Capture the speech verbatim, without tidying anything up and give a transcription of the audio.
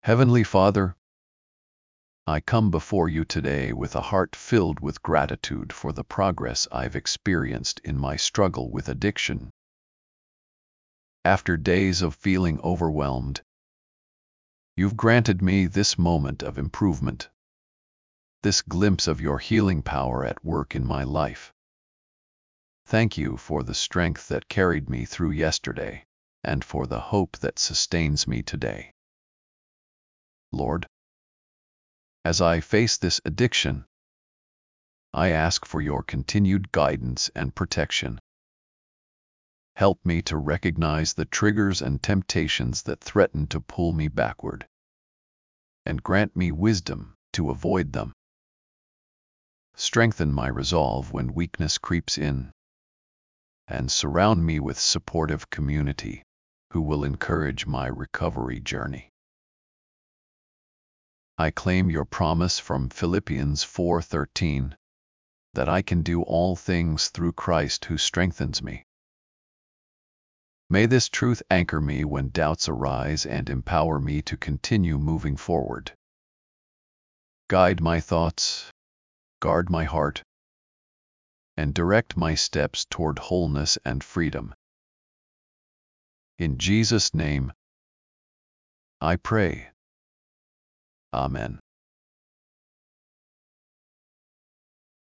Heavenly Father, I come before you today with a heart filled with gratitude for the progress I've experienced in my struggle with addiction. After days of feeling overwhelmed, you've granted me this moment of improvement, this glimpse of your healing power at work in my life. Thank you for the strength that carried me through yesterday, and for the hope that sustains me today. Lord, as I face this addiction, I ask for your continued guidance and protection. Help me to recognize the triggers and temptations that threaten to pull me backward, and grant me wisdom to avoid them. Strengthen my resolve when weakness creeps in, and surround me with supportive community who will encourage my recovery journey. I claim your promise from Philippians four thirteen, that I can do all things through Christ who strengthens me. May this truth anchor me when doubts arise and empower me to continue moving forward. Guide my thoughts, guard my heart, and direct my steps toward wholeness and freedom. In Jesus' name, I pray. Amen.